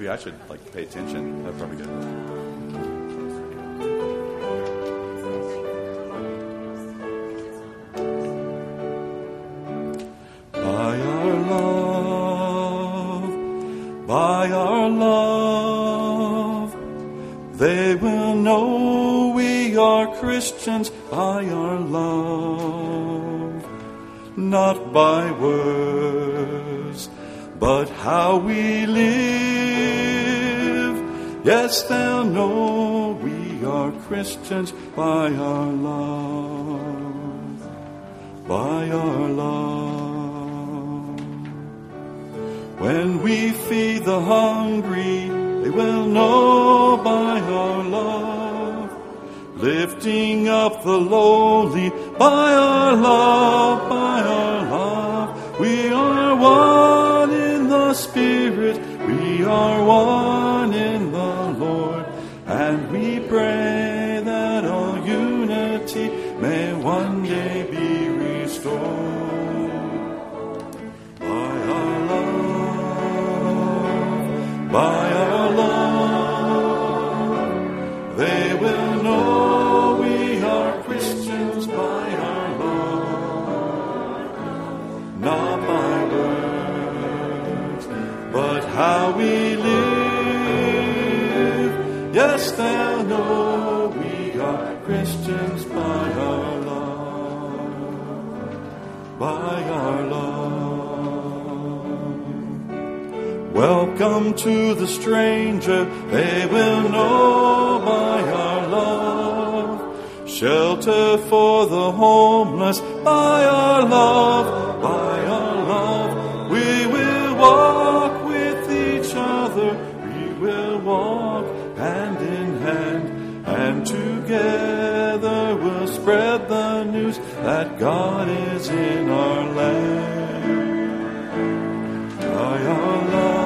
maybe I should pay attention. That'd probably be good. By our love, they will know we are Christians by our love, not by words, but how we live. Yes, they'll know we are Christians by our love, by our love. When we feed the hungry, they will know by our love, lifting up the lowly by our love, by our love. We are one in the Spirit, we are one in the Lord, and we pray that all unity may one day be restored. By our love, they will know we are Christians by our love, not by words, but how we live. Yes, they'll know we are Christians by our love, by our love. Welcome to the stranger, they will know by our love. Shelter for the homeless by our love, by our love. We will walk with each other, we will walk hand in hand, and together we'll spread the news that God is in our land. By our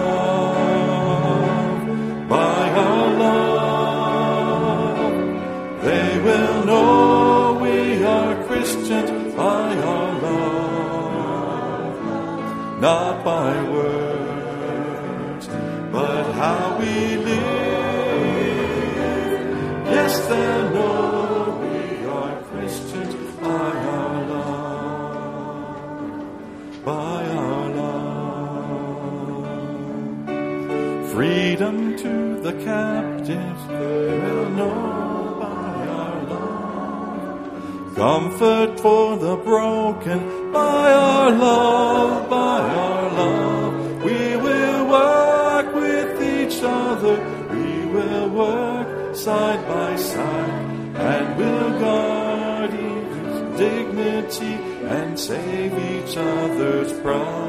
love, by our love, they will know we are Christians by our love, not by words, but how we live. Yes, they'll know we are Christians by our love, by our love. Freedom to the captives, they will know by our love. Comfort for the broken by our love, by our love. We will work with each other, we will work side by side, and we'll guard each dignity and save each other's pride.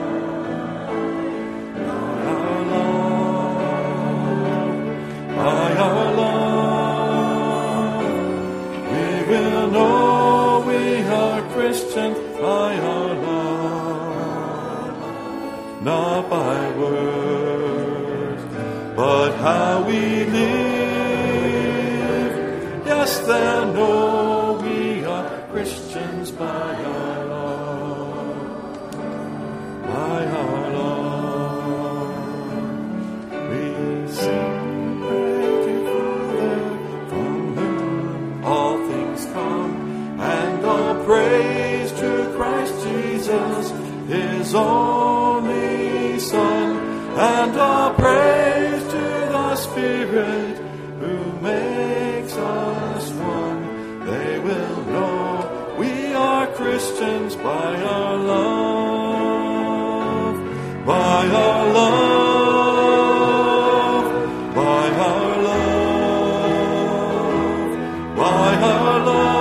By our love, we will know we are Christians by our love, not by words, but how we live. Yes, they'll know we are Christians by our love, by our love. We sing. Praise to Christ Jesus, His only Son, and all praise to the Spirit who makes us one. They will know we are Christians by our love, by our love, by our love, by our love.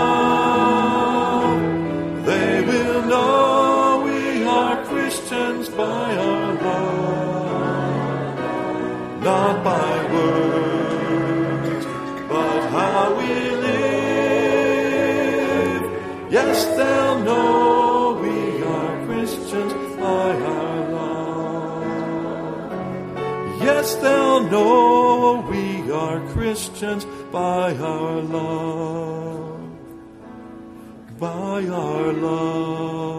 By our love, not by words, but how we live. Yes, they'll know we are Christians by our love. Yes, they'll know we are Christians by our love, by our love.